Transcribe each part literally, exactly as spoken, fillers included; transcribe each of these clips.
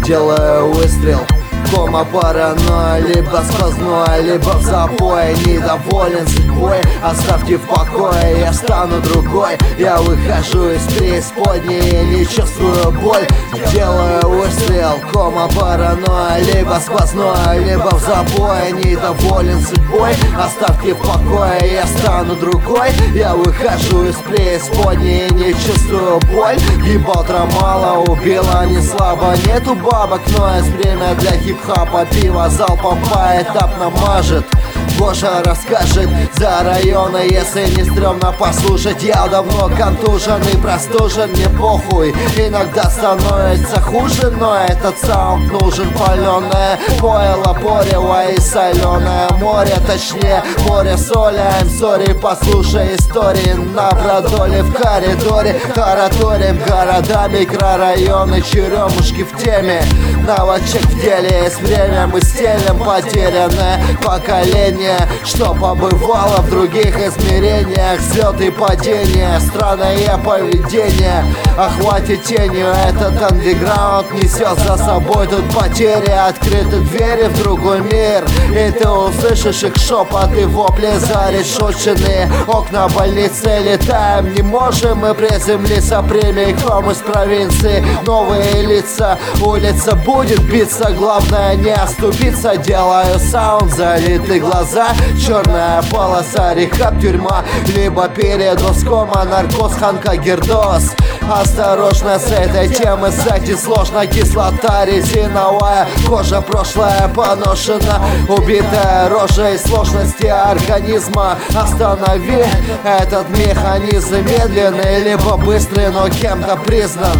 делаю выстрел. Кома, паранойя, либо сквозное, либо в запое. Недоволен судьбой, оставьте в покое. Я стану другой, я выхожу из преисподней, не чувствую боль, делаю выстрел. Кома, паранойя, либо сквозное, либо в запое. Недоволен судьбой, оставьте в покое. Я стану другой, я выхожу из преисподней, не чувствую боль. Ебалтра мало, убила не слабо. Нету бабок, но есть время для хип-хапа. Пиво залпом поэтапно мажет. Гоша расскажет за районы, если не стрёмно послушать. Я давно контужен и простужен, мне похуй. Иногда становится хуже, но этот саунд нужен. Палёное пойло, порево и соленое море. Точнее, море соли. I'm sorry, послушай истории на продоле в коридоре. Тараторим города, микрорайоны, черемушки в теме. Новачек в деле, есть время, мы стелем потерянное поколение, что побывало в других измерениях. Взлеты и падения, странное поведение. Охватит тенью этот андеграунд, несет за собой тут потери. Открыты двери в другой мир, и ты услышишь их шепоты, вопли зарешоченные. Окна больницы летаем, не можем мы приземлиться прямиком из провинции. Новые лица, улица будет биться, главное не оступиться. Делаю саунд, залиты глаза, черная полоса, рехаб, тюрьма, либо передоз, кома, наркоз, ханка-гердоз. Осторожно с этой темой, кстати, сложно. Кислота резиновая, кожа прошлая поношена, убитая рожа и сложности организма. Останови этот механизм медленный, либо быстрый, но кем-то признан.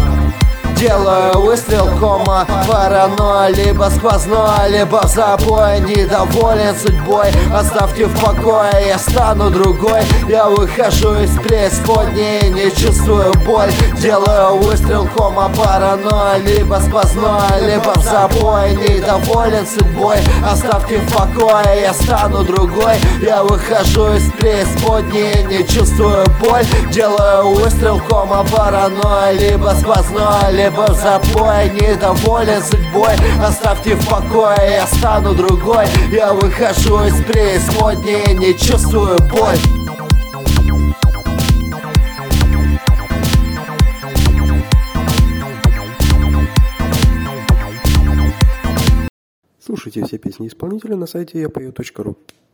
Делаю выстрел, кома, паранойя, либо сквозное, либо в запое. Недоволен судьбой, оставьте в покое. Я стану другой, я выхожу из преисподней, не чувствую боль. Делаю выстрел, кома, паранойя, либо сквозное, либо в запое. Недоволен судьбой, оставьте в покое. Я стану другой, я выхожу из преисподней, не чувствую боль. Делаю выстрел, кома, паранойя, либо сквозное, либо в запое. Недоволен судьбой, оставьте в покое. Я стану другой, я выхожу из преисподней, не чувствую боль. Слушайте все песни исполнителя на сайте я пою точка ру.